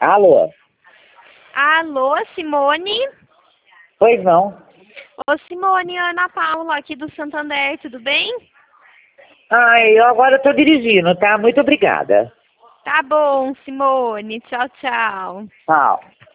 Alô? Alô, Simone? Pois não. Ô, Simone, Ana Paula aqui do Santander, tudo bem? Eu agora estou dirigindo, tá? Muito obrigada. Tá bom, Simone. Tchau, tchau. Tchau.